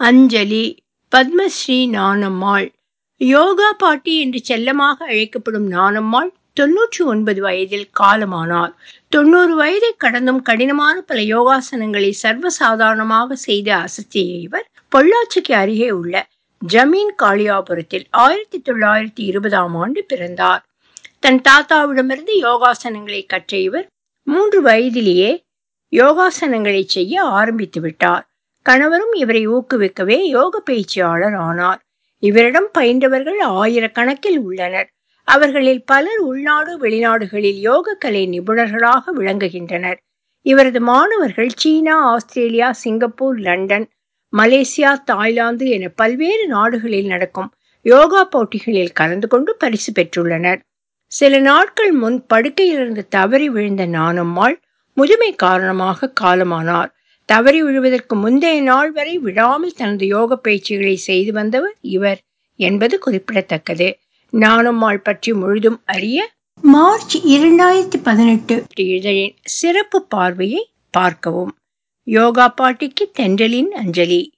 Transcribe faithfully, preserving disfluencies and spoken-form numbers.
அஞ்சலி. பத்மஸ்ரீ ஞானம்மாள். யோகா பாட்டி என்று செல்லமாக அழைக்கப்படும் ஞானம்மாள் தொன்னூற்றி ஒன்பது வயதில் காலமானார். தொண்ணூறு வயதை கடந்தும் கடினமான பல யோகாசனங்களை சர்வசாதாரணமாக செய்து அசத்திய இவர் பொள்ளாச்சிக்கு அருகே உள்ள ஜமீன் காளியாபுரத்தில் ஆயிரத்தி தொள்ளாயிரத்தி இருபதாம் ஆண்டு பிறந்தார். தன் தாத்தாவிடமிருந்து யோகாசனங்களை கற்ற இவர் மூன்று வயதிலேயே யோகாசனங்களை செய்ய ஆரம்பித்து விட்டார். கணவரும் இவரை ஊக்குவிக்கவே யோக பயிற்சியாளர் ஆனார். இவரிடம் பயின்றவர்கள் ஆயிரக்கணக்கில் உள்ளனர். அவர்களில் பலர் உள்நாடு வெளிநாடுகளில் யோக கலை நிபுணர்களாக விளங்குகின்றனர். இவரது மாணவர்கள் China, Australia, Singapore, London, Malaysia, Thailand என பல்வேறு நாடுகளில் நடக்கும் யோகா போட்டிகளில் கலந்து கொண்டு பரிசு பெற்றுள்ளனர். சில நாட்கள் முன் படுக்கையிலிருந்து தவறி விழுந்த ஞானம்மாள் முதுமை காரணமாக காலமானார். தவறி விழுவதற்கு முந்தைய நாள் வரை விடாமல் தனது யோக பயிற்சிகளை செய்து வந்தவர் இவர் என்பது குறிப்பிடத்தக்கது. ஞானம்மாள் பற்றி முழுதும் அறிய மார்ச் இரண்டாயிரத்தி பதினெட்டு இதழின் சிறப்பு பார்வையை பார்க்கவும். யோகா பாட்டிக்கு தென்றலின் அஞ்சலி.